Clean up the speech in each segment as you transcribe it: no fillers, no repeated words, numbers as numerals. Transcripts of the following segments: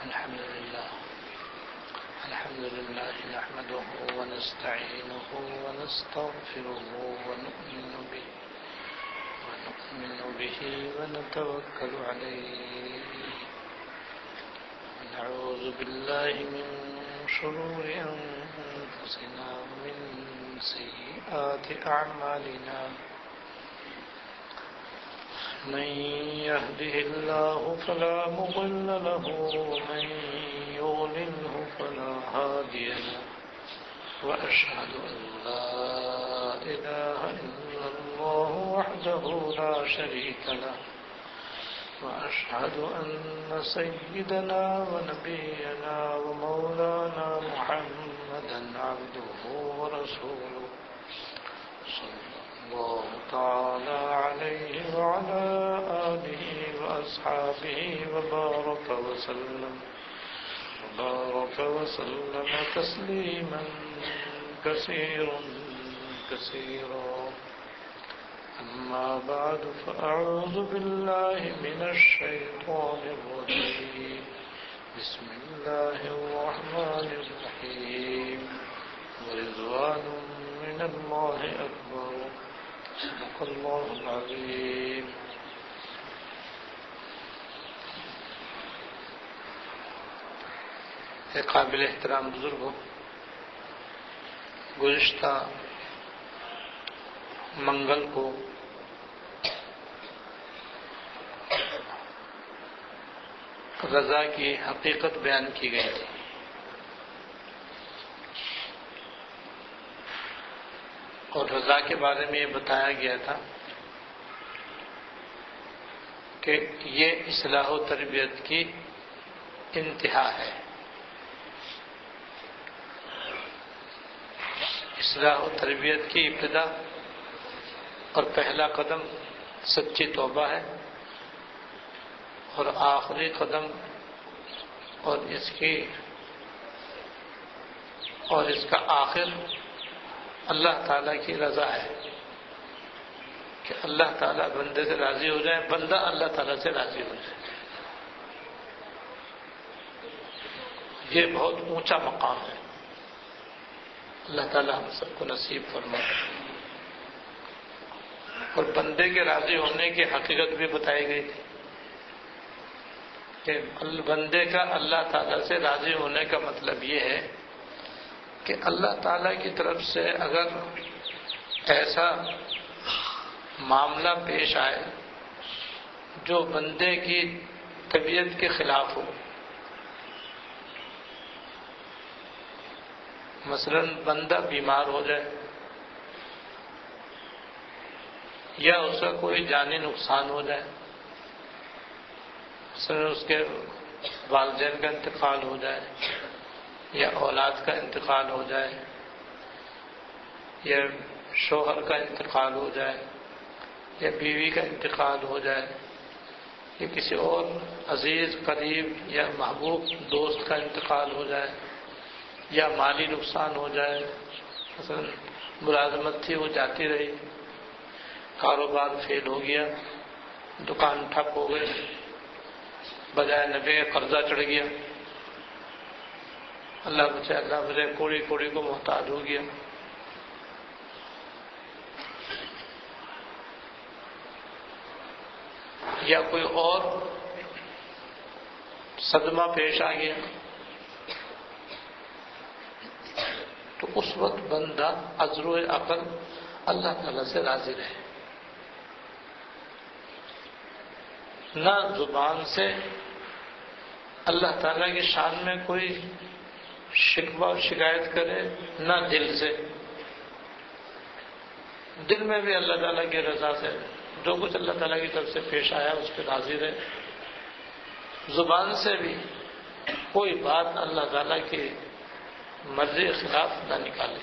الحمد لله نحمده ونستعينه ونستغفره ونؤمن به ونتوكل عليه ونعوذ بالله من شرور أنفسنا ومن سيئات أعمالنا من يهده الله فلا مضل له ومن يضلله فلا هادي له وأشهد أن لا إله إلا الله وحده لا شريك له وأشهد أن سيدنا ونبينا ومولانا محمدا عبده ورسوله صلى الله تعالى عليه وعلى آله وأصحابه وبارك وسلم تسليما كثيرا أما بعد فأعوذ بالله من الشيطان الرجيم بسم الله الرحمن الرحيم ورضوان من الله أكبر صدق الله العظيم. قابل احترام بزرگوں، گزشتہ منگل کو غزہ کی حقیقت بیان کی گئی تھی. اور رضا کے بارے میں یہ بتایا گیا تھا کہ یہ اصلاح و تربیت کی انتہا ہے. اصلاح و تربیت کی ابتدا اور پہلا قدم سچی توبہ ہے، اور آخری قدم اور اس کا آخر اللہ تعالیٰ کی رضا ہے کہ اللہ تعالیٰ بندے سے راضی ہو جائے، بندہ اللہ تعالیٰ سے راضی ہو جائے. یہ بہت اونچا مقام ہے. اللہ تعالیٰ ہم سب کو نصیب فرمائے. اور بندے کے راضی ہونے کی حقیقت بھی بتائی گئی تھی کہ بندے کا اللہ تعالیٰ سے راضی ہونے کا مطلب یہ ہے کہ اللہ تعالیٰ کی طرف سے اگر ایسا معاملہ پیش آئے جو بندے کی طبیعت کے خلاف ہو، مثلا بندہ بیمار ہو جائے یا اس کا کوئی جانی نقصان ہو جائے، مثلا اس کے والدین کا انتقال ہو جائے یا اولاد کا انتقال ہو جائے یا شوہر کا انتقال ہو جائے یا بیوی کا انتقال ہو جائے یا کسی اور عزیز قریب یا محبوب دوست کا انتقال ہو جائے یا مالی نقصان ہو جائے، مثلا ملازمت تھی وہ جاتی رہی، کاروبار فیل ہو گیا، دکان ٹھپ ہو گئی، بجائے نفع قرضہ چڑھ گیا، اللہ بچے کوڑی کوڑی کو محتاج ہو گیا، یا کوئی اور صدمہ پیش آ گیا، تو اس وقت بندہ عذر و عقل اللہ تعالیٰ سے راضی رہے. نہ زبان سے اللہ تعالیٰ کی شان میں کوئی شکوہ اور شکایت کرے، نہ دل سے. دل میں بھی اللہ تعالیٰ کی رضا سے جو کچھ اللہ تعالیٰ کی طرف سے پیش آیا اس پہ راضی رہے. زبان سے بھی کوئی بات اللہ تعالیٰ کی مرضی کے خلاف نہ نکالے،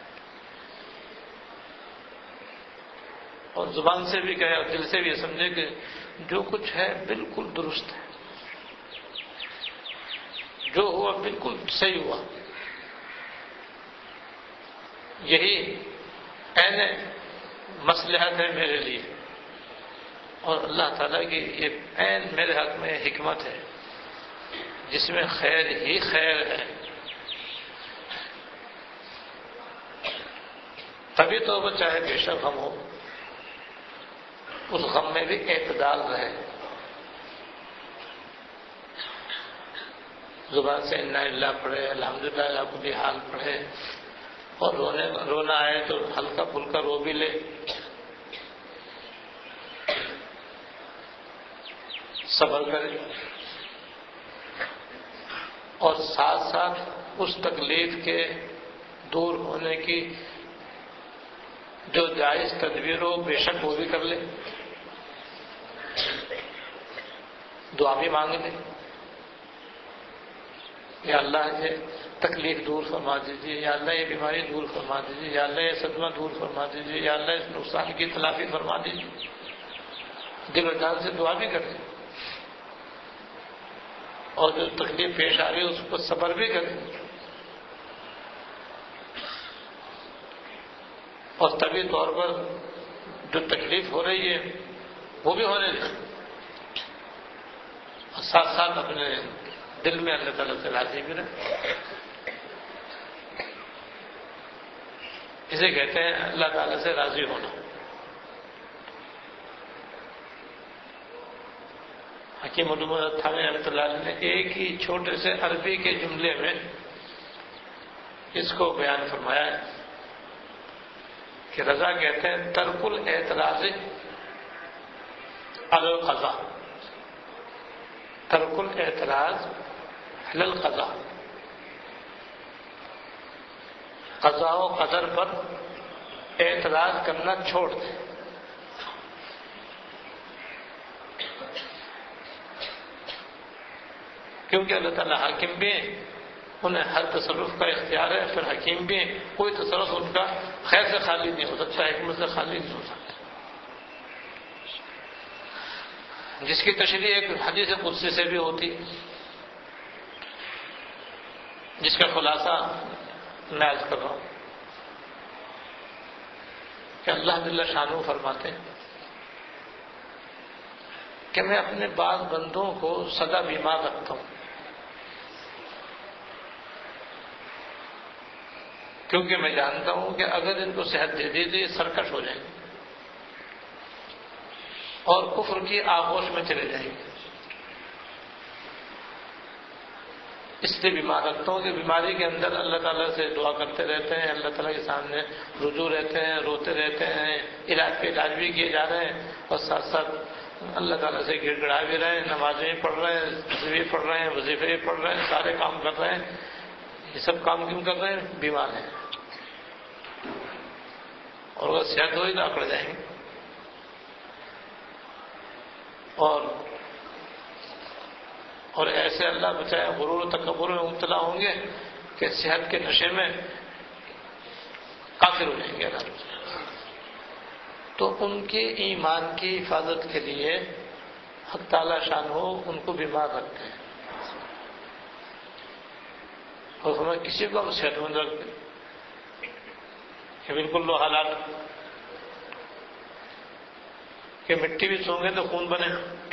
اور زبان سے بھی کہے اور دل سے بھی سمجھے کہ جو کچھ ہے بالکل درست ہے، جو ہوا بالکل صحیح ہوا. یہی عین مصلحت ہے میرے لیے، اور اللہ تعالیٰ کی یہ عین میرے حق میں حکمت ہے. جس میں خیر ہی خیر ہے، تبھی تو وہ چاہے بے شک غم ہو، اس غم میں بھی اعتدال رہے، زبان سے انا للہ پڑھے، الحمدللہ علی کل حال پڑھے، اور رونا آئے تو ہلکا پھلکا رو بھی لے، صبر کرے، اور ساتھ ساتھ اس تکلیف کے دور ہونے کی جو جائز تدبیر ہو بے شک وہ بھی کر لے، دعا بھی مانگ لے، یا اللہ یہ تکلیف دور فرما دیجیے، یا اللہ یہ بیماری دور فرما دیجیے، یا اللہ یہ صدمہ دور فرما دیجیے، یا اللہ اس نقصان کی تلافی فرما دیجیے، دل و جان سے دعا بھی کرے، اور جو تکلیف پیش آ رہی ہے اس کو صبر بھی کرے، اور طبی طور پر جو تکلیف ہو رہی ہے وہ بھی ہونے دیں، اور ساتھ ساتھ اپنے دل میں اللہ تعالیٰ سے راضی بھی رہے۔ اسے کہتے ہیں اللہ تعالیٰ سے راضی ہونا۔ حکیم علوم تھانوی رحمۃ اللہ علیہ نے ایک ہی چھوٹے سے عربی کے جملے میں اس کو بیان فرمایا ہے کہ رضا کہتے ہیں ترک الاعتراض علی القضاء، ترک الاعتراض علی القضاء، قضاء و قدر پر اعتراض کرنا چھوڑ دیں۔ کیونکہ اللہ تعالیٰ حاکم بھی ہیں، انہیں ہر تصرف کا اختیار ہے، پھر حکیم بھی ہیں، کوئی تصرف ان کا خیر سے خالی نہیں ہو سکتا، حکمت سے خالی نہیں ہو سکتا، جس کی تشریح ایک حدیث قدسی سے بھی ہوتی، جس کا خلاصہ میں عرض کر رہا ہوں کہ اللہ جل شانہ فرماتے ہیں کہ میں اپنے بعض بندوں کو سدا بیمار رکھتا ہوں، کیونکہ میں جانتا ہوں کہ اگر ان کو صحت دے دی تو یہ سرکش ہو جائیں گے اور کفر کی آغوش میں چلے جائیں گے، اس لیے بیمار رکھتا ہوں کہ بیماری کے اندر اللہ تعالیٰ سے دعا کرتے رہتے ہیں، اللہ تعالیٰ کے سامنے رجوع رہتے ہیں، روتے رہتے ہیں، علاج بھی کیے جا رہے ہیں، اور ساتھ ساتھ اللہ تعالیٰ سے گڑ گڑا بھی رہے ہیں، نمازیں بھی پڑھ رہے ہیں، بھی پڑھ رہے ہیں، وظیفے بھی پڑھ رہے ہیں، سارے کام کر رہے ہیں۔ یہ سب کام کیوں کر رہے ہیں؟ بیمار ہیں، اور اگر صحت ہوئی تو اکڑ جائیں گے، اور ایسے اللہ بچائے غرور و تکبر میں مبتلا ہوں گے کہ صحت کے نشے میں کافر ہو جائیں گے اللہ بچائے۔ تو ان کے ایمان کی حفاظت کے لیے حق تعالی شانہ ان کو بیمار رکھتے ہیں، اور ہمیں کسی کو ہم صحت مند رکھتے ہیں کہ بالکل لو حالات کہ مٹی بھی سونگے تو خون بنے،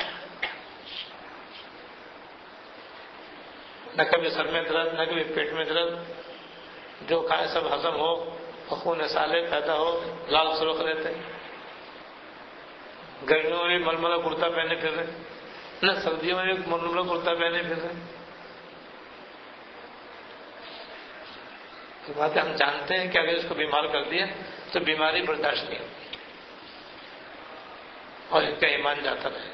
نہ کبھی سر میں درد، نہ کبھی پیٹ میں درد، جو کھائے سب ہضم ہو اور خون سالے پیدا ہو، لال سرخ رہتے ہیں، گرمیوں میں بھی ململہ کرتا پہنے پھر رہے، نہ سردیوں میں بھی ململہ کرتا پہنے پھر رہے۔ تو بات ہم جانتے ہیں کہ اگر اس کو بیمار کر دیا تو بیماری برداشت نہیں ہوتی اور ان کا ایمان جاتا رہے،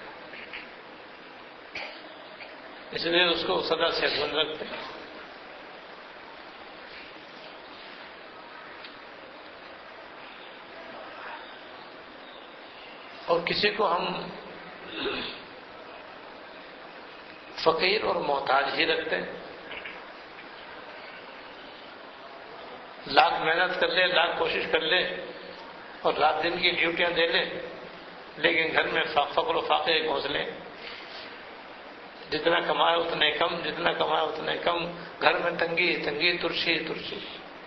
اس لیے اس کو سدا صحت مند رکھتے ہیں۔ اور کسی کو ہم فقیر اور محتاج ہی رکھتے ہیں، لاکھ محنت کر لے، لاکھ کوشش کر لے اور رات دن کی ڈیوٹیاں دے لے، لیکن گھر میں فقر و فاقے کے گھونسلے، جتنا کمائے اتنے کم، جتنا کمائے اتنے کم، گھر میں تنگی تنگی، ترشی ترشی،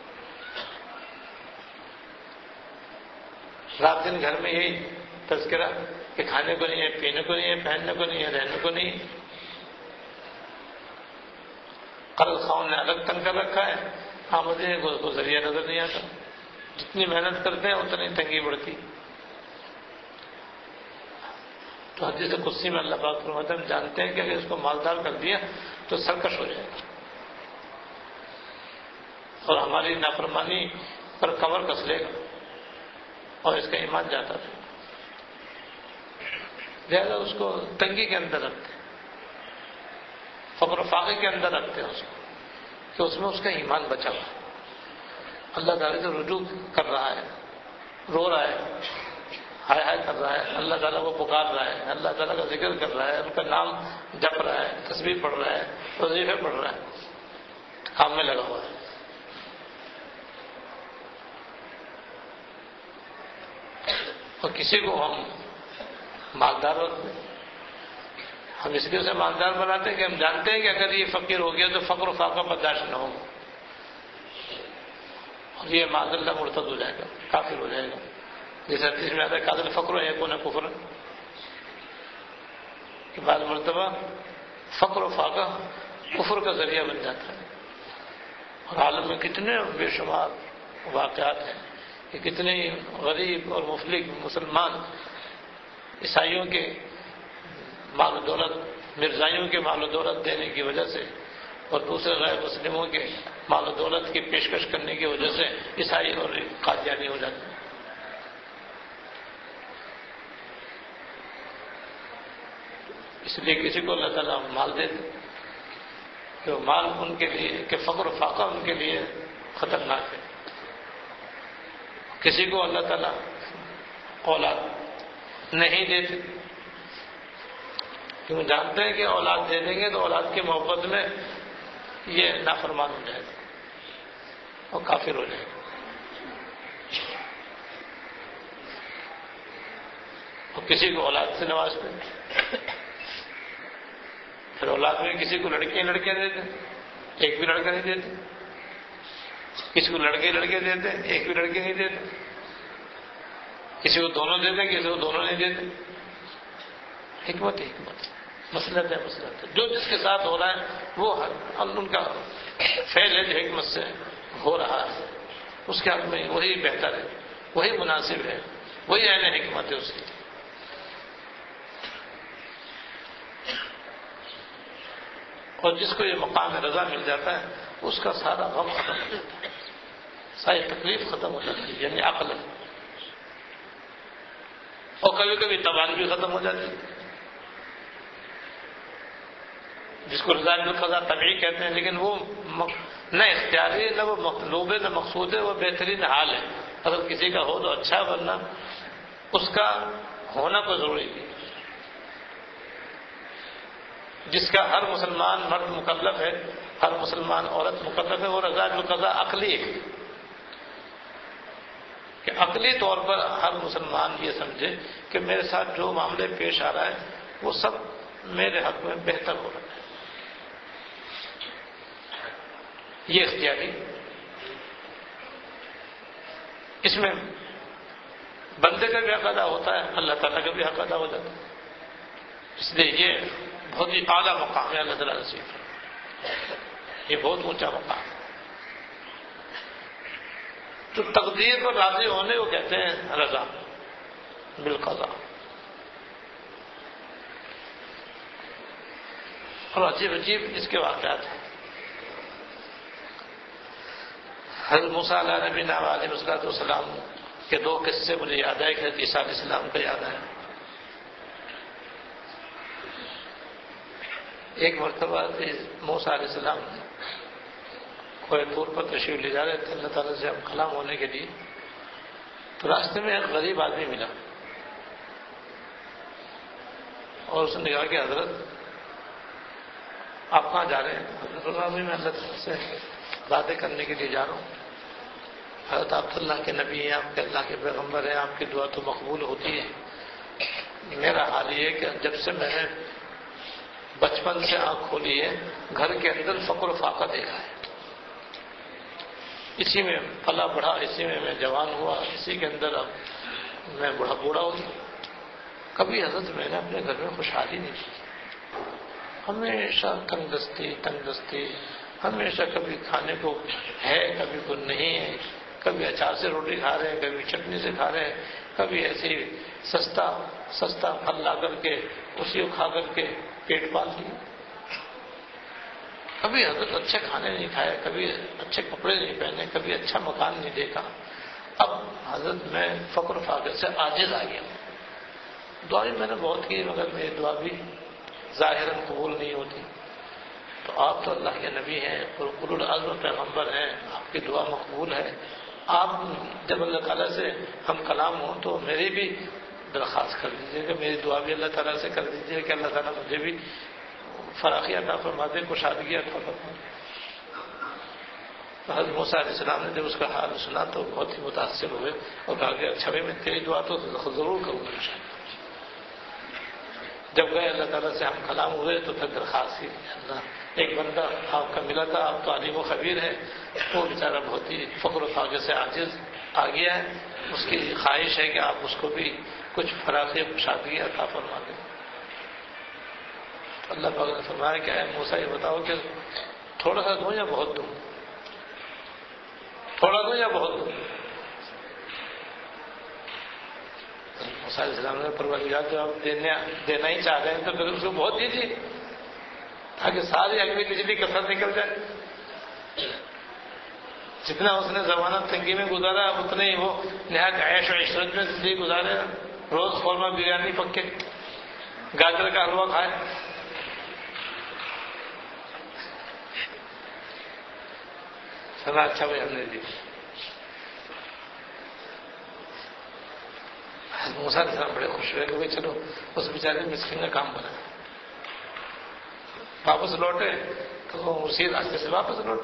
رات دن گھر میں یہی تذکرہ کہ کھانے کو نہیں ہے، پینے کو نہیں ہے، پہننے کو نہیں ہے، رہنے کو نہیں ہے۔ قرض خواہوں نے الگ تنگ کر رکھا ہے، آمدین کو ذریعہ نظر نہیں آتا، جتنی محنت کرتے ہیں اتنی تنگی بڑھتی۔ تو حدیث قدسی میں اللہ پاک فرماتے ہیں ہم جانتے ہیں کہ اگر اس کو مالدار کر دیا تو سرکش ہو جائے گا اور ہماری نافرمانی پر کمر کس لے گا اور اس کا ایمان جاتا تھا، لہذا اس کو تنگی کے اندر رکھتے ہیں، فقر و فاقے کے اندر رکھتے ہیں اس کو، کہ اس میں اس کا ایمان بچا ہوا ہے، اللہ تعالیٰ سے رجوع کر رہا ہے، رو رہا ہے، ہائے ہائے کر رہا ہے، اللہ تعالیٰ کو پکار رہا ہے، اللہ تعالیٰ کا ذکر کر رہا ہے، ان کا نام جپ رہا ہے، تسبیح پڑھ رہا ہے، وظیفے پڑھ رہا ہے، کام میں لگا ہوا ہے۔ اور کسی کو ہم مالدار ہم اس لیے اسے مالدار بناتے ہیں کہ ہم جانتے ہیں کہ اگر یہ فقیر ہو گیا تو فقر و فاقہ برداشت نہ ہوگا اور یہ معاذ اللہ مرتد ہو جائے گا، کافر ہو جائے گا، جیسے حدیث میں آتا ہے قاتل فقر ہے کون کفر، کہ بعض مرتبہ فقر و فاقہ کفر کا ذریعہ بن جاتا ہے۔ اور عالم میں کتنے بے شمار واقعات ہیں کہ کتنے غریب اور مفلس مسلمان عیسائیوں کے مال و دولت، مرزائیوں کے مال و دولت دینے کی وجہ سے اور دوسرے غیر مسلموں کے مال و دولت کی پیشکش کرنے کی وجہ سے عیسائی اور قادیانی ہو جاتے ہیں۔ اس لیے کسی کو اللہ تعالیٰ مال دے دے کہ مال ان کے لیے کہ فقر و فاقہ ان کے لیے خطرناک ہے۔ کسی کو اللہ تعالیٰ اولاد نہیں دیتے کیوں جانتے ہیں کہ اولاد دے دیں گے تو اولاد کی محبت میں یہ نافرمان ہو جائے گا اور کافر ہو جائے گا۔ اور کسی کو اولاد سے نوازتے ہیں، پھر اولاد میں کسی کو لڑکیاں دیتے، ایک بھی لڑکا نہیں دیتے، کسی کو لڑکے دیتے، ایک بھی لڑکے نہیں دیتے، کسی کو دونوں دیتے، کسی کو دونوں نہیں دیتے۔ حکمت مسلط ہے جو جس کے ساتھ ہو رہا ہے وہ ان کا فعل ہے جو حکمت سے ہو رہا ہے، اس کے حق میں وہی بہتر ہے، وہی مناسب ہے، وہی عین حکمت ہے اس کی۔ اور جس کو یہ مقام رضا مل جاتا ہے اس کا سارا غم ختم ہو جاتا ہے، ساری تکلیف ختم ہو جاتی ہے، یعنی عقل، اور کبھی کبھی توان بھی ختم ہو جاتی ہے، جس کو رضا بالقضاء طبعی کہتے ہیں، لیکن وہ نہ اختیاری نہ وہ مطلوب ہے نہ مقصود ہے، وہ بہترین حال ہے۔ اگر کسی کا ہو تو اچھا، ورنہ اس کا ہونا کو ضروری ہے۔ جس کا ہر مسلمان مرد مکلف ہے، ہر مسلمان عورت مکلف ہے، وہ رضا بالقضاء عقلی ہے کہ عقلی طور پر ہر مسلمان یہ سمجھے کہ میرے ساتھ جو معاملے پیش آ رہا ہے وہ سب میرے حق میں بہتر ہو رہا ہے، یہ اختیاری۔ اس میں بندے کا بھی حق ادا ہوتا ہے، اللہ تعالیٰ کا بھی حق ادا ہو جاتا ہے، اس لیے یہ بہت ہی اعلیٰ مقام ہے اللہ تعالیٰ نصیب، یہ بہت اونچا مقام ہے۔ تو تقدیر پر راضی ہونے کو کہتے ہیں رضا بالقضاء۔ اور عجیب عجیب اس کے واقعات ہیں۔ حضرت موسیٰ علیہ نبینا علیہ السلام کے دو قصے مجھے یاد آئے کہ حضرت عیسیٰ علیہ السلام کا یاد آیا۔ ایک مرتبہ موسیٰ علیہ السلام کوہ طور پر تشریف لے جا رہے تھے اللہ تعالیٰ سے ہم کلام ہونے کے لیے، تو راستے میں ایک غریب آدمی ملا اور اس نے کہا کہ حضرت آپ کہاں جا رہے ہیں؟ حضرت میں اللہ تعالیٰ سے باتیں کرنے کے لیے جا رہا ہوں۔ حضرت آپ اللہ کے نبی ہیں، آپ کے اللہ کے پیغمبر ہیں، آپ کی دعا تو مقبول ہوتی ہے، میرا حال یہ ہے کہ جب سے میں نے بچپن سے آنکھ کھولی ہے گھر کے اندر فقر و فاقہ دیکھا ہے، اسی میں پلا بڑھا، اسی میں جوان ہوا، اسی کے اندر اب میں بوڑھا ہو گیا۔ کبھی حضرت میں نے اپنے گھر میں خوشحالی نہیں کی، ہمیشہ تنگ دستی، ہمیشہ کبھی کھانے کو ہے کبھی کو نہیں ہے، کبھی اچار سے روٹی کھا رہے ہیں، کبھی چٹنی سے کھا رہے ہیں، کبھی ایسے ہی سستا پھل لا کر کے اسی کو کھا کر کے پیٹ پال لیے. کبھی حضرت اچھے کھانے نہیں کھائے، کبھی اچھے کپڑے نہیں پہنے، کبھی اچھا مکان نہیں دیکھا. اب حضرت میں فقر و فاقے سے عاجز آ گیا. دعا بھی میں نے بہت کی مگر میری دعا بھی ظاہراً قبول نہیں ہوتی. تو آپ تو اللہ کے نبی ہیں اور اولو العزم پیغمبر ہیں، آپ کی دعا مقبول ہے. آپ جب اللہ تعالیٰ سے ہم کلام ہوں تو میری بھی درخواست کر دیجیے کہ میری دعا بھی اللہ تعالیٰ سے کر دیجیے کہ اللہ تعالیٰ مجھے بھی فراخی عطا فرما دے، کشادگی عطا فرما دے. تو حضرت موسیٰ علیہ السلام نے جب اس کا حال سنا تو بہت ہی متاثر ہوئے اور کہا کہ اچھا بھائی میں تیری دعا تو ضرور کروں گا. جب گئے اللہ تعالیٰ سے ہم کلام ہوئے تو پھر درخواست ہی اللہ ایک بندہ آپ کا ملا تھا، آپ تو علیم و خبیر ہے، وہ بیچارہ بہت ہی فقر و فاقے سے عاجز آ گیا ہے، اس کی خواہش ہے کہ آپ اس کو بھی کچھ فراخی کشادگی عطا فرما دیں. اللہ پاک نے فرمایا کہ اے موسیٰ یہ بتاؤ کہ تھوڑا سا دوں یا بہت دوں؟ تھوڑا دوں یا بہت دوں؟ موسیٰ علیہ السلام نے پروردگار جو آپ دینا ہی چاہ رہے ہیں تو پھر اس کو بہت دیجیے تاکہ ساری اگلی بجلی کثرت نکل جائے. جتنا اس نے زمانہ تنگی میں گزارا اتنے ہی وہ نہایت عیش و عشرت میں زندگی گزارے. روز قورمہ بریانی پکے، گاجر کا حلوہ کھائے. اچھا بھائی ہم نے دی. موسیٰ علیہ السلام بڑے خوش ہوئے کہ بھائی چلو اس بیچارے مسکین کا کام بنا. واپس لوٹے تو اسی راستے سے واپس لوٹے.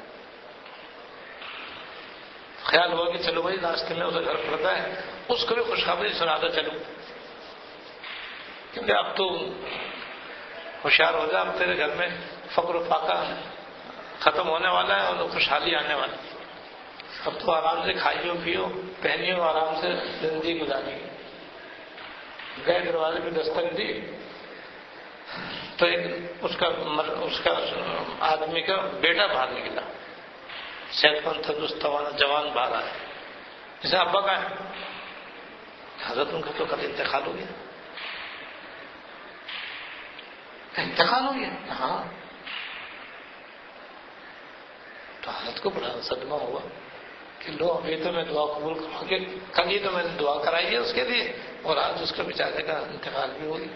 خیال ہوا کہ چلو بھائی راستے میں اسے گھر پڑتا ہے اس کو بھی خوشخبری سناتا چلو، کیونکہ اب تو ہوشیار ہو جا، اب تیرے گھر میں فقر و فاقہ ختم ہونے والا ہے اور خوشحالی آنے والی. اب تو آرام سے کھائیو پیو پہنیو آرام سے زندگی گزاری. گئے دروازے پہ دستک دی تو ایک اس کا آدمی کا بیٹا باہر نکلا، صحت مند تندرست جوان باہر آیا. جسے ابا کا ہے حضرت ان کا تو کل انتقال ہو گیا. انتقال ہو گیا؟ ہاں. تو حضرت کو بڑا صدمہ ہوا کہ لو ابھی تو میں دعا قبول کروں کہ کل ہی تو میں نے دعا کرائی ہے اس کے لیے اور آج اس کا بیچارے کا انتقال بھی ہو گیا.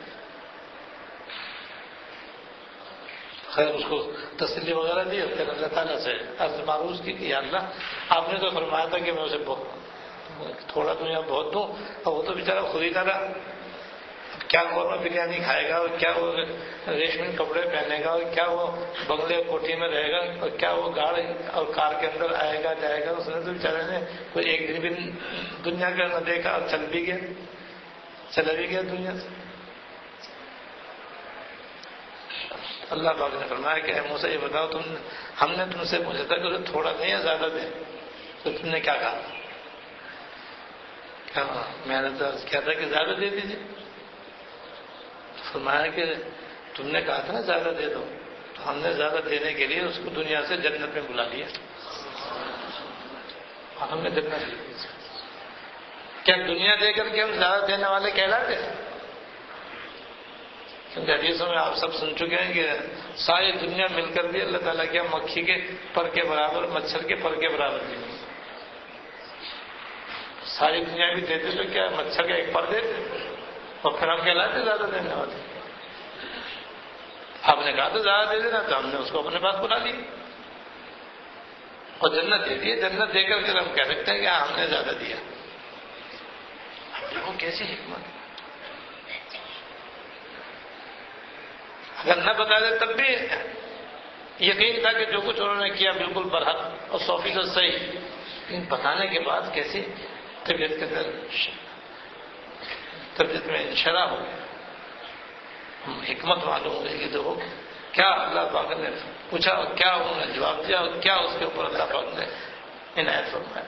خیر اس کو تسلی وغیرہ دی اور پھر اللہ تعالیٰ سے عرض معروض کی کہ یا اللہ آپ نے تو فرمایا تھا کہ میں اسے تھوڑا دوں یا بہت دوں، اور وہ تو بیچارہ خود ہی ڈالا. کیا قورمہ بریانی کھائے گا اور کیا وہ ریشمی کپڑے پہنے گا اور کیا وہ بنگلے کوٹھی میں رہے گا اور کیا وہ گاڑی اور کار کے اندر آئے گا جائے گا. اس نے تو بیچارے نے کوئی ایک دن بھی دنیا کا نہ دیکھا اور چلا بھی گیا دنیا سے. اللہ پاک نے فرمایا کہ اے موسیٰ یہ بتاؤ ہم نے تم سے پوچھا تھا کہ تھوڑا دیں یا زیادہ دیں، تو تم نے کیا کہا؟ میں نے تو کیا تھا کہ زیادہ دے دیجیے. فرمایا کہ تم نے کہا تھا نا زیادہ دے دو، تو ہم نے زیادہ دینے کے لیے اس کو دنیا سے جنت میں بلا لیا اور ہم نے جنت دی. کیا دنیا دے کر کے ہم زیادہ دینے والے کہلاتے ہیں؟ کیونکہ حدیثوں میں آپ سب سن چکے ہیں کہ ساری دنیا مل کر بھی اللہ تعالیٰ کیا مکھی کے پر کے برابر مچھر کے پر کے برابر دی. ساری دنیا بھی دیتے تو کیا مچھر کا ایک پر دیتے اور پھر ہم کہلاتے زیادہ دینے والے. آپ نے کہا تو زیادہ دے دینا تو ہم نے اس کو اپنے پاس بلا لی اور جنت دے دی. جنت دے کر ہم کہہ سکتے ہیں کہ ہم نے زیادہ دیا. وہ کیسی حکمت! اگر نہ بتا دے تب بھی یقین تھا کہ جو کچھ انہوں نے کیا بالکل برحق اور 100% صحیح، لیکن بتانے کے بعد کیسی طبیعت کے اندر طبیعت میں انشرح ہو گیا. حکمت معلوم ہو گئی کہ دیکھو کیا اللہ پاک نے پوچھا اور کیا انہوں نے جواب دیا اور کیا اس کے اوپر اللہ پاک نے عنایت فرمایا.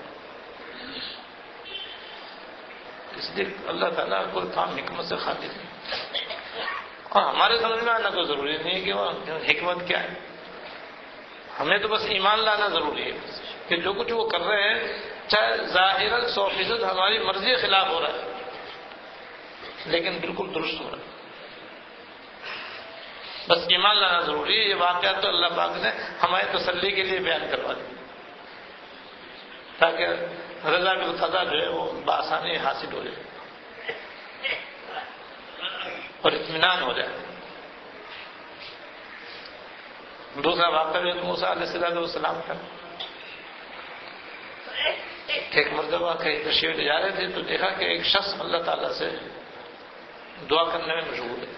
اس لیے اللہ تعالیٰ کوئی کام حکمت سے خالی نہیں، اور ہمارے سمجھ میں آنا تو ضروری نہیں ہے کہ وہ حکمت کیا ہے. ہمیں تو بس ایمان لانا ضروری ہے کہ جو کچھ وہ کر رہے ہیں چاہے ظاہراً 100% ہماری مرضی کے خلاف ہو رہا ہے لیکن بالکل درست ہو رہا ہے، بس ایمان لانا ضروری ہے۔ یہ واقعات تو اللہ پاک نے ہماری تسلی کے لیے بیان کروا دی تاکہ رضا بالقضا جو ہے وہ بآسانی حاصل ہو جائے اور اطمینان ہو جائے۔ دوسرا واقعہ جو موسیٰ علیہ السلام کا، ایک مرتبہ کہیں تشریف لے جا رہے تھے تو دیکھا کہ ایک شخص اللہ تعالیٰ سے دعا کرنے میں مشغول ہے،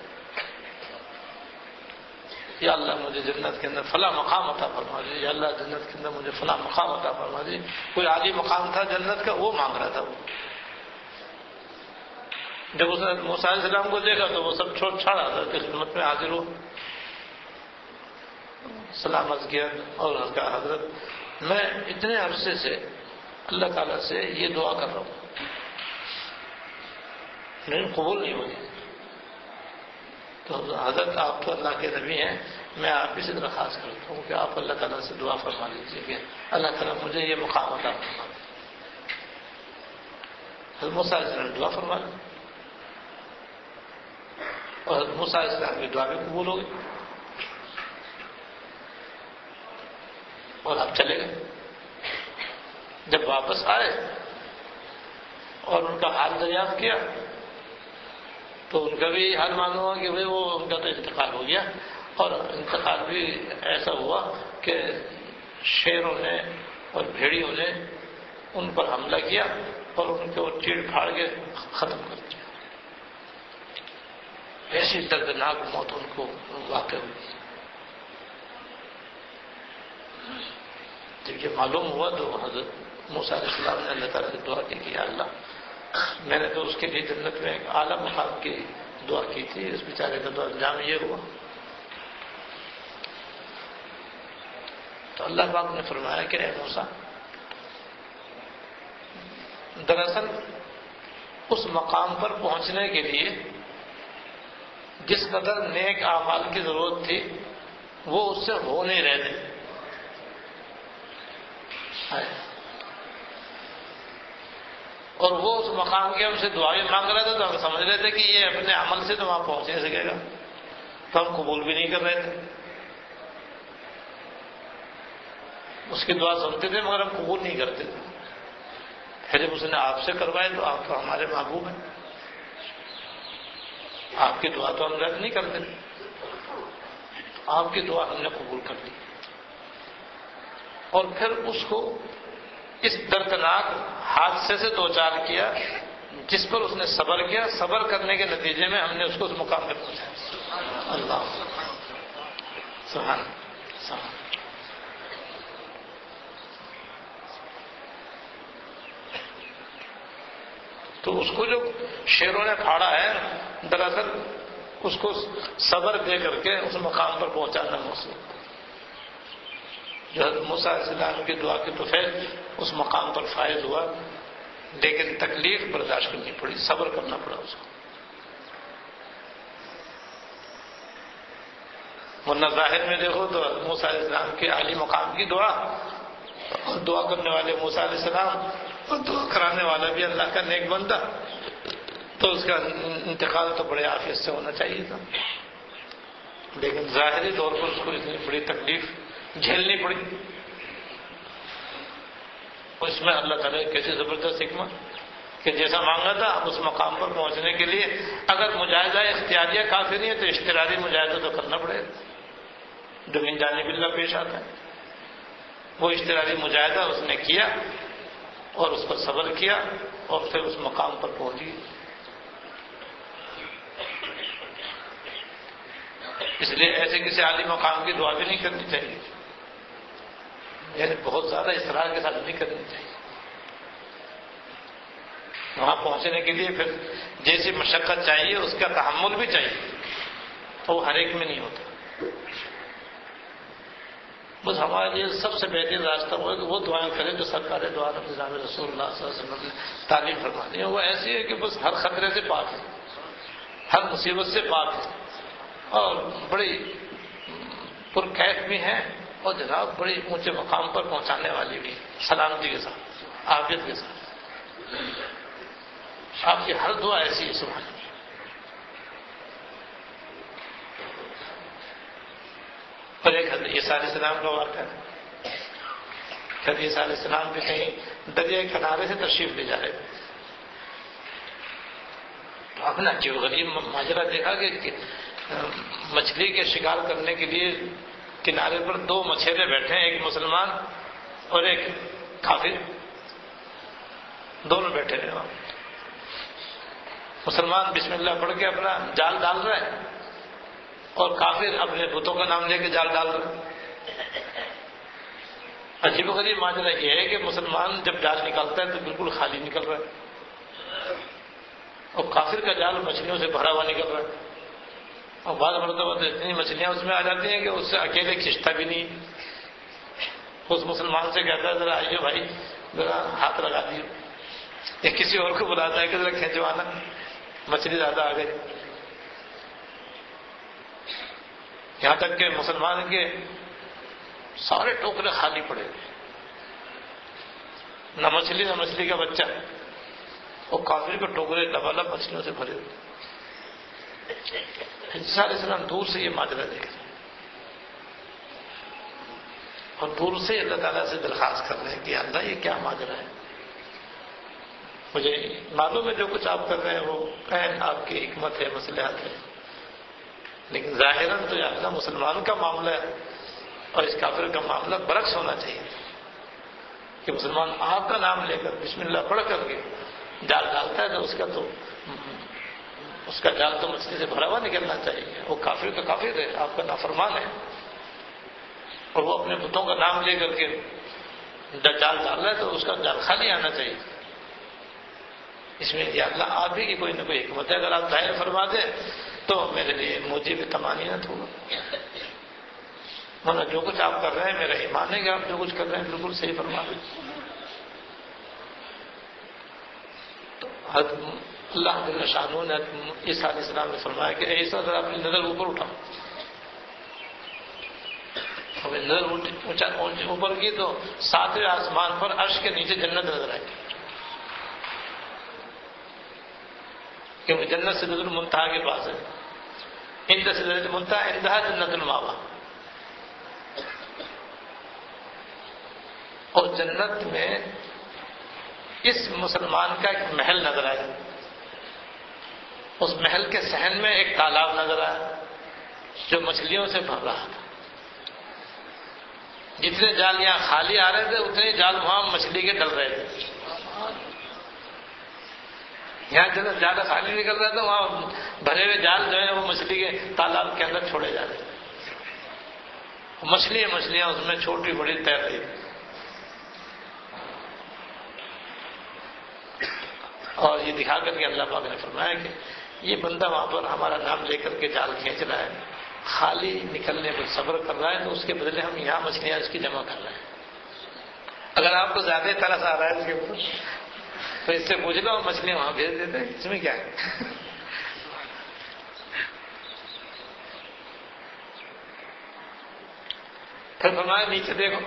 یا اللہ مجھے جنت کے اندر فلاں مقام عطا فرما دیجیے، یا اللہ جنت کے اندر مجھے فلاں مقام عطا فرما دیجیے۔ کوئی عالی مقام تھا جنت کا، وہ مانگ رہا تھا۔ وہ جب اس نے موسیٰ علیہ السلام کو دیکھا تو وہ سب چھوڑ چھاڑ آتا کہ خدمت میں حاضر ہو، سلام عرض کیا اور کہا حضرت میں اتنے عرصے سے اللہ تعالیٰ سے یہ دعا کر رہا ہوں لیکن قبول نہیں ہوئی، تو حضرت آپ تو اللہ کے نبی ہیں، میں آپ ہی سے درخواست کرتا ہوں کہ آپ اللہ تعالیٰ سے دعا فرما لیجیے کہ اللہ تعالیٰ مجھے یہ مقام عطا فرما دے۔ حضرت موسیٰ علیہ السلام نے دعا فرما لی اور حضرت موسیٰ علیہ السلام کی دعا بھی قبول ہو گئی اور آپ چلے گئے۔ جب واپس آئے اور ان کا حال دریافت کیا تو ان کا بھی حال معلوم ہوا کہ وہ ان کا تو انتقال ہو گیا، اور انتقال بھی ایسا ہوا کہ شیروں نے اور بھیڑیوں نے ان پر حملہ کیا اور ان کو چیڑ پھاڑ کے ختم کر دیا۔ ایسی دردناک موت ان کو واقع ہوئی۔ جب یہ معلوم ہوا تو حضرت موسیٰ علیہ السلام نے اللہ تعالیٰ سے دعا کی کہ اللہ میں نے تو اس کے لیے جنت میں ایک اعلیٰ مقام کی دعا کی تھی، اس بیچارے کا تو انجام یہ ہوا۔ تو اللہ پاک نے فرمایا کہ اے موسیٰ، دراصل اس مقام پر پہنچنے کے لیے جس قدر نیک اعمال کی ضرورت تھی وہ اس سے ہو نہیں رہے تھے، اور وہ اس مقام کی ہم سے دعائیں مانگ رہے تھے تو ہم سمجھ رہے تھے کہ یہ اپنے عمل سے تو وہاں پہنچ نہیں سکے گا، تو ہم قبول بھی نہیں کر رہے تھے۔ اس کی دعا سنتے تھے مگر ہم قبول نہیں کرتے تھے۔ پھر جب اس نے آپ سے کروائے تو آپ تو ہمارے محبوب ہیں، آپ کی دعا تو ہم رد نہیں کرتے، آپ کی دعا ہم نے قبول کر لی، اور پھر اس کو اس دردناک حادثے سے دوچار کیا جس پر اس نے صبر کیا، صبر کرنے کے نتیجے میں ہم نے اس کو اس مقام پہ پہنچایا۔ اللہ سبحان سبحان۔ تو اس کو جو شیروں نے پھاڑا ہے دراصل اس کو صبر دے کر کے اس مقام پر پہنچانا موصول، جو حضرت موسیٰ علیہ السلام کی دعا کے توفیق اس مقام پر فائز ہوا، لیکن تکلیف برداشت کرنی پڑی، صبر کرنا پڑا اس کو، ورنہ ظاہر میں دیکھو تو موسیٰ علیہ السلام کے عالی مقام کی دعا، اور دعا کرنے والے موسیٰ علیہ السلام اور دعا کرانے والا بھی اللہ کا نیک بندہ، تو اس کا انتقال تو بڑے عافیت سے ہونا چاہیے تھا، لیکن ظاہری طور پر اس کو اتنی بڑی تکلیف جھیلنی پڑی۔ اور اس میں اللہ تعالیٰ کی کیسی زبردست حکمت کہ جیسا مانگا تھا اب اس مقام پر پہنچنے کے لیے اگر مجاہدہ اختیاریہ کافی نہیں ہے تو اشتراری مجاہدہ تو کرنا پڑے گا، جو من جانب اللہ پیش آتا ہے۔ وہ اشتراری مجاہدہ اس نے کیا اور اس پر صبر کیا اور پھر اس مقام پر پہنچی۔ اس لیے ایسے کسی عالی مقام کی دعا بھی نہیں کرنی چاہیے، یعنی بہت زیادہ اصرار کے ساتھ نہیں کرنی چاہیے۔ وہاں پہنچنے کے لیے پھر جیسی مشقت چاہیے اس کا تحمل بھی چاہیے، تو وہ ہر ایک میں نہیں ہوتا۔ بس ہمارے لیے سب سے بہترین راستہ وہ ہے کہ وہ دعائیں کریں جو سرکار دو عالم نظام رسول اللہ صلی اللہ علیہ وسلم نے تعلیم فرما دی ہے۔ وہ ایسی ہے کہ بس ہر خطرے سے پاک ہے، ہر مصیبت سے پاک ہے، اور بڑی پرکیف بھی ہیں اور جناب بڑی اونچے مقام پر پہنچانے والی بھی، سلامتی کے ساتھ، عافیت کے ساتھ. آپ کی ہر دعا ایسی ہے. سبحان اللہ. اور ایک حضرت عیسیٰ علیہ السلام کا واقعہ ہے. حضرت عیسیٰ علیہ السلام بھی کہیں دریا کنارے سے تشریف لے جا رہے تھے. تو آپ نے عجیب غریب ماجرا دیکھا کہ مچھلی کے شکار کرنے کے لیے کنارے پر دو مچھیرے بیٹھے ہیں، ایک مسلمان اور ایک کافر، دونوں بیٹھے ہیں وہاں. مسلمان بسم اللہ پڑھ کے اپنا جال ڈال رہا ہے اور کافر اپنے بتوں کا نام لے کے جال ڈال رہا ہے. عجیب و غریب ماجرا یہ ہے کہ مسلمان جب جال نکالتا ہے تو بالکل خالی نکل رہا ہے، اور کافر کا جال مچھلیوں سے بھرا ہوا نکل رہا ہے. اور بعض مرتبہ تو اتنی مچھلیاں اس میں آ جاتی ہیں کہ اس سے اکیلے کھینچتا بھی نہیں. اس مسلمان سے کہتا ہے ذرا آئیے بھائی ذرا ہاتھ لگا دیے، یا کسی اور کو بلاتا ہے کہ ذرا کھینچوانا، مچھلی زیادہ آ گئی. یہاں تک کہ مسلمان کے سارے ٹوکرے خالی پڑے، نہ مچھلی کا بچہ، اور کافر کے ٹوکرے لبالب مچھلیوں سے بھرے ہوئے. عیسیٰ علیہ السلام دور سے یہ ماجرا دیکھ رہے ہیں اور دور سے اللہ تعالیٰ سے درخواست کر رہے ہیں کہ اللہ یہ کیا ماجرا ہے. مجھے معلوم ہے جو کچھ آپ کر رہے ہیں وہ آپ کی حکمت ہے، مصلحت ہے، لیکن ظاہراً تو یہ اللہ مسلمان کا معاملہ ہے اور اس کافر کا معاملہ برعکس ہونا چاہیے کہ مسلمان آپ کا نام لے کر بسم اللہ پڑھ کر کے جال ڈالتا ہے تو اس کا جال تو مچھلی سے بھرا ہوا نکلنا چاہیے. وہ کافر کا کافر ہے، آپ کا نافرمان ہے، اور وہ اپنے بتوں کا نام لے کر کے جال ڈال رہا ہے تو اس کا جال خالی آنا چاہیے. اس میں یہ اللہ آپ ہی کی کوئی نہ کوئی حکمت ہے. اگر آپ ظاہر فرما دیں تو میرے لیے موجب طمانینت ہوگا، ورنہ جو کچھ آپ کر رہے ہیں میرا ایمان ہے کہ آپ جو کچھ کر رہے ہیں بالکل صحیح فرما دیں. تو اللہ جل شانہ نے عیسیٰ علیہ السلام نے فرمایا کہ عیسیٰ ذرا اپنی نظر اوپر اٹھاؤ. نظر اوپر کی تو 7ویں آسمان پر عرش کے نیچے جنت نظر آئی، کیونکہ جنت سدرۃ المنتہا کے پاس ہے. عند سدرۃ المنتہا عندہا جنت المأویٰ. اور جنت میں اس مسلمان کا ایک محل نظر آیا، اس محل کے صحن میں ایک تالاب نظر آیا جو مچھلیوں سے بھر رہا تھا. جتنے جال یہاں خالی آ رہے تھے اتنے جال وہاں مچھلی کے ڈل رہے تھے. یہاں جب زیادہ خالی نکل رہا تھا وہاں بھرے ہوئے جال جو ہے وہ مچھلی کے تالاب کے اندر چھوڑے جا رہے تھے. مچھلیاں اس میں چھوٹی بڑی تیر رہی تھی. اور یہ دکھا کر کے اللہ پاک نے فرمایا کہ یہ بندہ وہاں پر ہمارا نام لے کر کے جال کھینچ رہا ہے، خالی نکلنے پر صبر کر رہا ہے، تو اس کے بدلے ہم یہاں مچھلیاں اس کی جمع کر رہے ہیں. اگر آپ کو زیادہ ترس آ رہا ہے اس کے اوپر تو اس سے پوچھ لو، مچھلیاں وہاں بھیج دیتے ہیں، اس میں کیا ہے. پھر فرمایا نیچے دیکھو.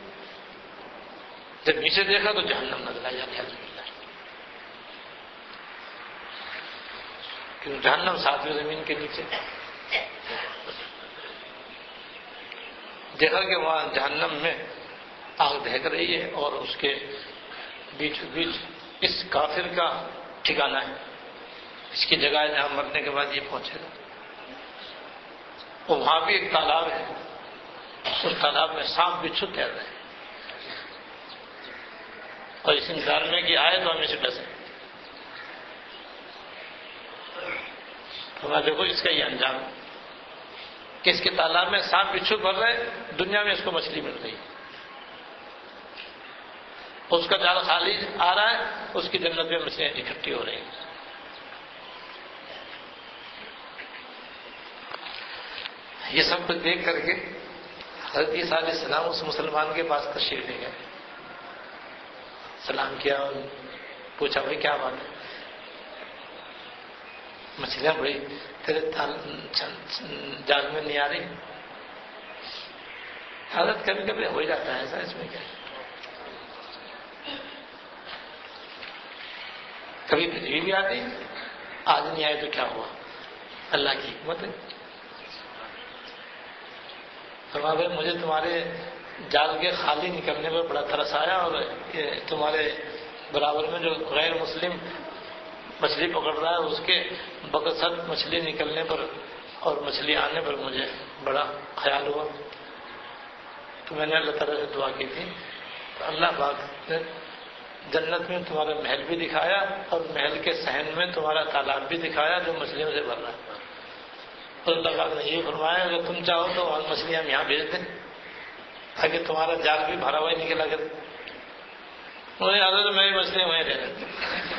جب نیچے دیکھا تو جہنم نظر آئی. کیونکہ جہنم 7ویں زمین کے نیچے. دیکھا کہ وہاں جہنم میں آگ دہک رہی ہے اور اس کے بیچ بیچ اس کافر کا ٹھکانہ ہے، اس کی جگہ ہے جہاں مرنے کے بعد یہ پہنچے گا. اور وہاں بھی ایک تالاب ہے، اس تالاب میں سانپ بچھو تیر رہے ہیں، اور اس انتظار میں کہ آئے تو ہمیں سے ڈسے. تو دیکھو اس کا یہ انجام ہے کہ اس کے تالاب میں سانپ بچھو بھر رہے، دنیا میں اس کو مچھلی مل رہی ہے، اس کا جال خالی آ رہا ہے، اس کی جنت میں مچھلیاں اکٹھی ہو رہی ہیں. یہ سب کچھ دیکھ کر کے حضرت عیسیٰ علیہ السلام اس مسلمان کے پاس تشریف لے گئے، سلام کیا اور پوچھا بھائی کیا بات ہے؟ مچھلیاں بڑی تیرے جال میں نہیں آ رہی. حالت کبھی کبھی ہو ہی جاتا ہے ایسا، اس میں کیا ہے؟ کبھی تجویز بھی آتی، آج نہیں آئے تو کیا ہوا، اللہ کی حکمت ہے۔ فرمایا مجھے تمہارے جال کے خالی نکلنے پر بڑا ترس آیا، اور تمہارے برابر میں جو غیر مسلم مچھلی پکڑ رہا ہے اس کے بقصد مچھلی نکلنے پر اور مچھلی آنے پر مجھے بڑا خیال ہوا، تو میں نے اللہ تعالیٰ سے دعا کی تھی، تو اللہ پاک نے جنت میں تمہارا محل بھی دکھایا اور محل کے صحن میں تمہارا تالاب بھی دکھایا جو مچھلیوں سے بھر رہا ہے۔ اور اللہ پاک نے یہ فرمایا اگر تم چاہو تو اور مچھلیاں ہم یہاں بھیج دیں تاکہ تمہارا جال بھی بھرا ہوا ہی نکلا کرے۔ مجھے حضرت میری مچھلیاں وہیں رہ رہی،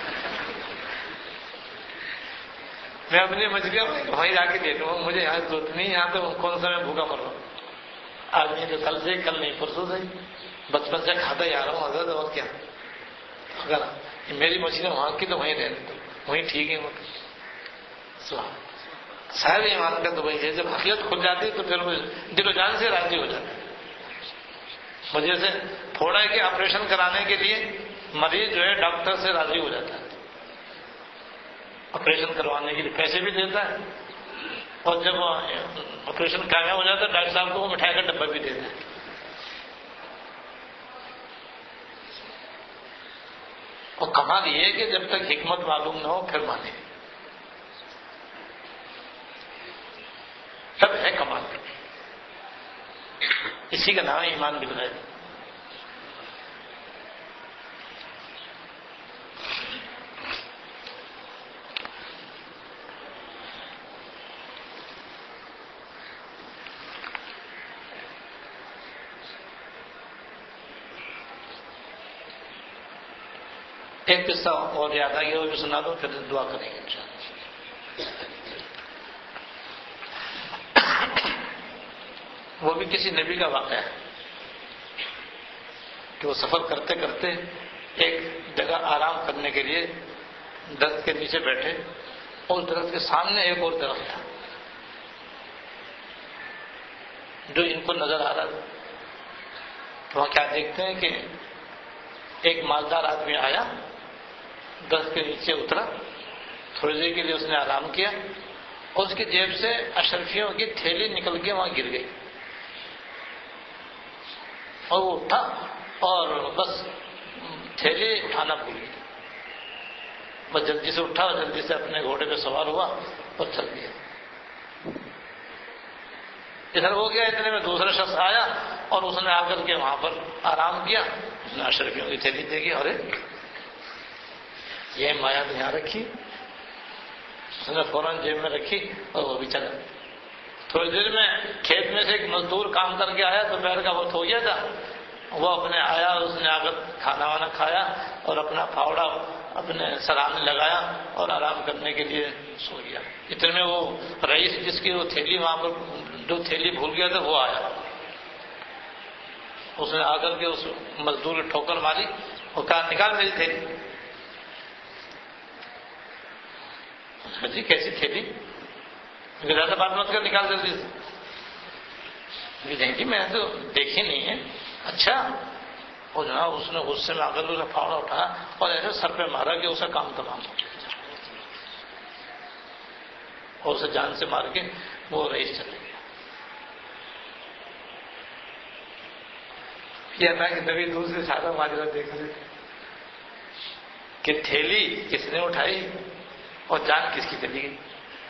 میں اپنی مچھلیاں وہیں جا کے دیکھوں، مجھے یہاں ضرورت نہیں، یہاں تو کون سا میں بھوکا مر رہا ہوں، آدمی تو کل سے کل نہیں پرسوں سے بچپن سے کھاتا ہی آ رہا ہوں حضرت، اور کیا اگر میری مچھلیاں وہاں کی تو وہیں رہ رہی، وہیں ٹھیک ہے۔ صاحب ایمان کا تو وہی ہے، جب حقیقت کھل جاتی ہے تو پھر وہ دل و جان سے راضی ہو جاتا ہے۔ مجھے سے پھوڑا کے آپریشن کرانے کے لیے مریض جو ہے ڈاکٹر سے راضی ہو جاتا ہے، آپریشن کروانے کے لیے پیسے بھی دیتا ہے، اور جب آپریشن کامیاب ہو جاتا ہے ڈاکٹر صاحب کو وہ مٹھائی کا ڈبہ بھی دیتا ہے۔ اور کمال یہ ہے کہ جب تک حکمت معلوم نہ ہو پھر مانے، سب ہے کمال، اسی کا نام ہے ایمان بالغیب۔ ایک قصہ اور یاد آ گیا وہ بھی سنا دو پھر دعا کریں گے انشاءاللہ۔ وہ بھی کسی نبی کا واقعہ ہے کہ وہ سفر کرتے کرتے ایک جگہ آرام کرنے کے لیے درخت کے نیچے بیٹھے، اور درخت کے سامنے ایک اور درخت تھا جو ان کو نظر آ رہا تھا۔ تو وہاں کیا دیکھتے ہیں کہ ایک مالدار آدمی آیا، درخت کے نیچے اترا، تھوڑی دیر کے لیے اس نے آرام کیا، اور اس کی جیب سے اشرفیوں کی تھیلی نکل کے وہاں گر گئی، اور وہ اٹھا اور بس تھیلی اٹھانا بھول گیا، بس جلدی سے اٹھا اور جلدی سے اپنے گھوڑے پہ سوار ہوا اور چل دیا۔ ادھر ہو گیا، اتنے میں دوسرا شخص آیا اور اس نے آ کر کے وہاں پر آرام کیا، اس نے اشرفیوں کی تھیلی دیکھی، اور یہ مایا تو یہاں رکھی، اس نے فوراً جیب میں رکھی اور وہ بھی چلا۔ تھوڑی دیر میں کھیت میں سے ایک مزدور کام کر کے آیا، دوپہر کا وقت ہو گیا تھا، وہ اپنے آیا، اس نے آ کر کھانا وانا کھایا اور اپنا پھاوڑا اپنے سرانے لگایا اور آرام کرنے کے لیے سو گیا۔ اتنے میں وہ رئیس جس کی وہ تھیلی وہاں پر جو تھیلی بھول گیا تھا وہ آیا، اس نے آ کر کے اس مزدور کی ٹھوکر ماری اور کہا نکال میری تھیلی۔ جی کیسی تھیلی؟ زیادہ بات مت کر، نکال جلدی سے۔ جی میں نے تو دیکھی نہیں ہے۔ اچھا، اور جناب اس نے غصے میں آ کر اسے پھاوڑا اٹھایا اور ایسے سر پہ مارا کہ اسے کام تمام ہو گیا، اور اسے جان سے مار کے وہ رئیس چلے گیا۔ یہ تھا کہ نبی دوسرے سادہ ماجرا دیکھ رہے تھے کہ تھیلی کس نے اٹھائی اور جان کس کی چلی گئی۔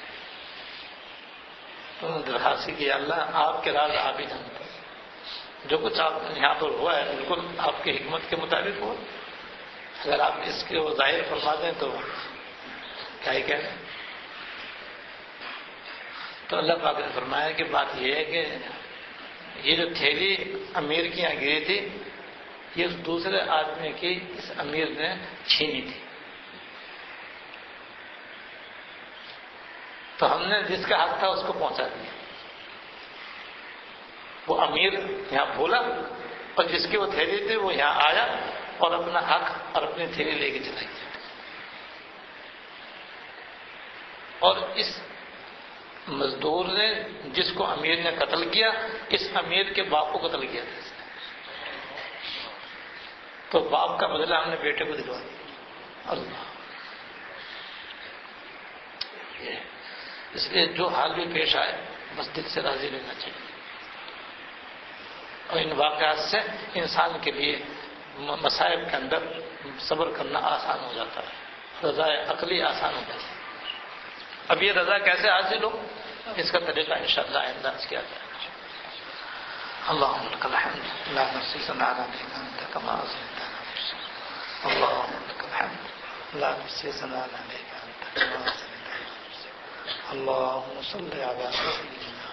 تو درخواست کی اللہ آپ کے راز آپ ہی جانتے ہیں، جو کچھ آپ یہاں پر ہوا ہے بالکل آپ کی حکمت کے مطابق ہوا، اگر آپ اس کے وہ ظاہر فرما دیں تو کیا ہی کہہ رہے ہیں۔ تو اللہ پاک نے فرمایا کہ بات یہ ہے کہ یہ جو تھیلی امیر کی یہاں گری تھی یہ اس دوسرے آدمی کی اس امیر نے چھینی تھی، تو ہم نے جس کا حق تھا اس کو پہنچا دیا۔ وہ امیر یہاں بھولا اور جس کی وہ تھیلی تھی وہ یہاں آیا اور اپنا حق اور اپنی تھیلی لے کے چلا گیا۔ اور اس مزدور نے جس کو امیر نے قتل کیا، اس امیر کے باپ کو قتل کیا تھا، تو باپ کا بدلہ ہم نے بیٹے کو دلوا دیا۔ اللہ، اس لیے جو حال بھی پیش آئے بس دل سے راضی لینا چاہیے، اور ان واقعات سے انسان کے لیے مصائب کے اندر صبر کرنا آسان ہو جاتا ہے، رضا عقلی آسان ہو جاتی ہے۔ اب یہ رضا کیسے حاصل ہو، اس کا طریقہ انشاءاللہ آئندہ کیا جائے گا۔ اللہم لک الحمد لا نحصی ثناء علیک انت کما اثنیت علی نفسک، اللہم لک الحمد لا نحصی ثناء علیک انت کما اثنیت علی نفسک، اللہم صلی علی سیدنا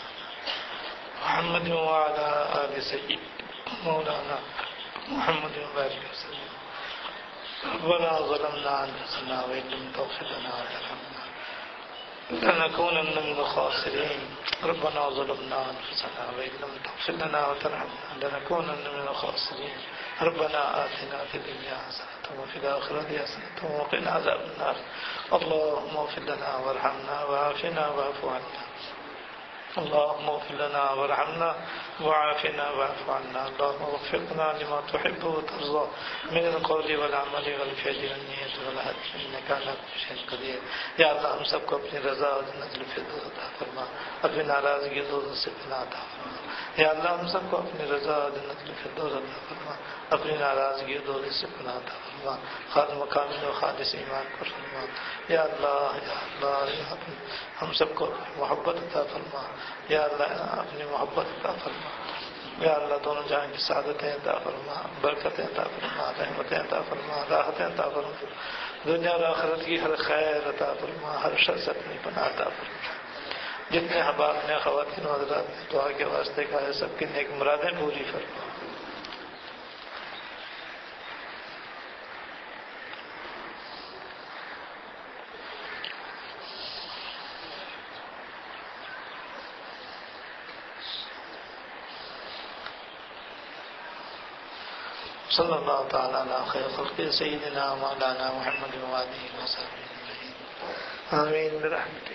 محمد وعلی آل سیدنا مولانا محمد وبارک وسلم۔ ربنا ظلمنا انفسنا وان لم تغفر لنا وترحمنا لنكونن من الخاسرين، ربنا ظلمنا انفسنا وان لم تغفر لنا وترحمنا لنكونن من الخاسرين، ربنا آتنا في الدنيا حسنة وفي الآخرة حسنة وقنا عذاب النار، اللهم اغفر لنا وارحمنا وعافنا واعف عنا، اللهم اغفر لنا وارحمنا وعافنا واعف عنا، اللهم اغفر لنا لما تحب وترضى من القول والعمل والفعل والنية والهدي انك على كل شيء قدير۔ یا اللہ ہم سب کو اپنی رضا اور جنت الفردوس عطا فرما، اپنی ناراضگی اور دوزخ سے پناہ عطا فرما۔ یا اللہ ہم سب کو اپنی رضا اور جنت الفردوس عطا فرما، اپنی ناراضگی اور دوزخ سے پناہ عطا فرما، خاتم کامل و خالص ایمان کو فرما۔ یا اللہ یا اللہ ہم سب کو محبت عطا فرما، یا اللہ اپنی محبت عطا فرما، یا اللہ دونوں جہاں کی سعادتیں عطا فرما، برکتیں عطا فرما، رحمتیں عطا فرما، راحتیں عطا فرما، دنیا اور آخرت کی ہر خیر عطا فرما، ہر شر سے اپنی پناہ عطا فرما۔ جتنے احباب نے خواتین و حضرات نے دعا کے واسطے کہا ہے سب کی نیک مرادیں پوری فرما۔ صلی اللہ تعالیٰ علی خیر خلق سیدنا مولانا محمد وآلہ وصحبہ اجمعین، آمین برحمتک۔